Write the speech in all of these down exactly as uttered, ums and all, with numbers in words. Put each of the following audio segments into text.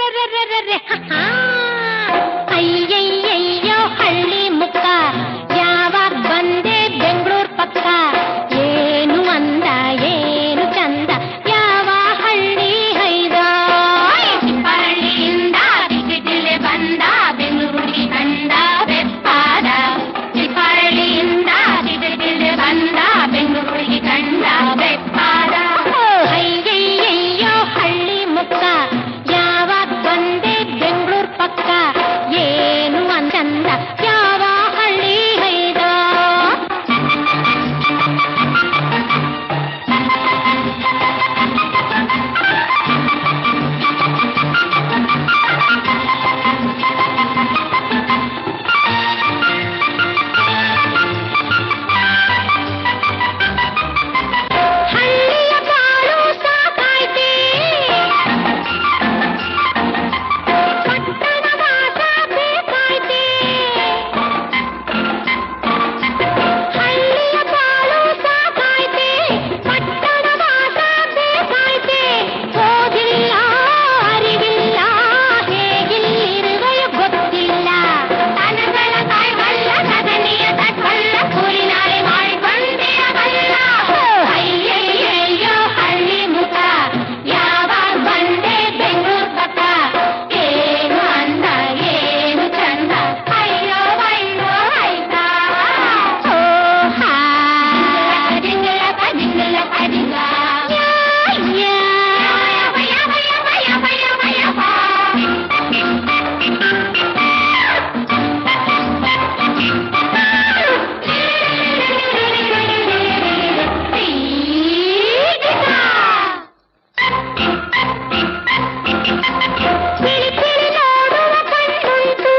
ಅಯ್ಯಯ್ಯಯ್ಯೋ ಹಳ್ಳಿ ಮುಕ್ಕ ಯಾವಾಗ ಬಂದೆ ಬೆಂಗಳೂರು ಪಕ್ಕ ಏನು ಅಂದ ಏನು ಚಂದ ಯಾವ ಹಳ್ಳಿ ಹೈದ ಚಿಪ್ಪಹಳ್ಳಿಯಿಂದ ಜಿಲ್ಲೆ ಬಂದ ಬೆಂಗಳೂರಿಗೆ ಕಂಡ ಬೆಪ್ಪಾದ ಚಿಪ್ಪಹಳ್ಳಿಯಿಂದ ಜಿಲ್ಲೆ ಬಂದ ಬೆಂಗಳೂರಿಗೆ ಕಂಡ ಬೆಪ್ಪಾದ ಅಯ್ಯಯ್ಯಯ್ಯೋ ಹಳ್ಳಿ ಮುಕ್ಕ ಯಾವಾಗ ಬಂದೆ ಬೆಂಗಳೂರು ಪಕ್ಕ ಏನು ಅಂದ ಯಾವ ಹಳ್ಳಿ ಹೈದ ಹಳ್ಳಿಯ ಬಾಳು ಸಾಕಾಯ್ತೆ ಪಟ್ಟಣ ವಾಸ ಬೇಕಾಯ್ತೆ ಹಳ್ಳಿಯ ಬಾಳು ಸಾಕಾಯ್ತೆ ಪಟ್ಟಣ ವಾಸ ಬೇಕಾಯ್ತೆ ಓದಿಲ್ಲ ಅರಿವಿಲ್ಲ ಹೇಗಿಲ್ಲಿರುವೆಯೋ ಗೊತ್ತಿಲ್ಲ ತನಗಳ ತಾಯ್ವಲ್ಲ ಸದನಿಯ ತಟ್ವಲ್ಲ ಕೂಲಿ ನಾಳೆ ಮಾಡಿ ಬಂದಿರಬಲ್ಲ ಅಯ್ಯಯ್ಯಯ್ಯೋ ಹಳ್ಳಿ ಮುಖ ಯಾವಾಗ ಬಂದೆ ಬೆಂಗಳೂರು ಪಕ್ಕ ಏನು ಅಂದ ಏನು ಚಂದ ಅಯ್ಯೋ ಅಯ್ಯೋ ಆಯ್ತಾ ಓಹಾ ಜಿಂಗಲ ಜಿಂಗಲ ಜಿಂಗ ತಿಳಿ ತಿಳಿ ನೋಡುವ ಕಣ್ಣುಂಟು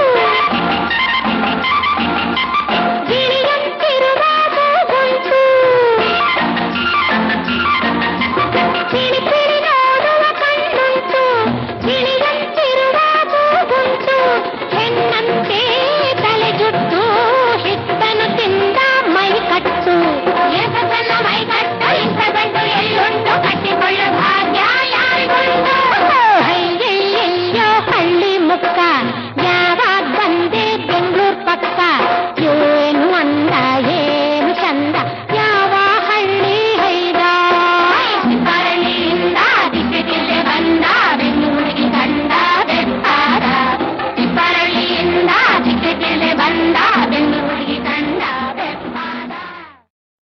ಗಿಳಿಯಂತಿರುವ ಮೂಗುಂಟು ತಿಳಿ ತಿಳಿ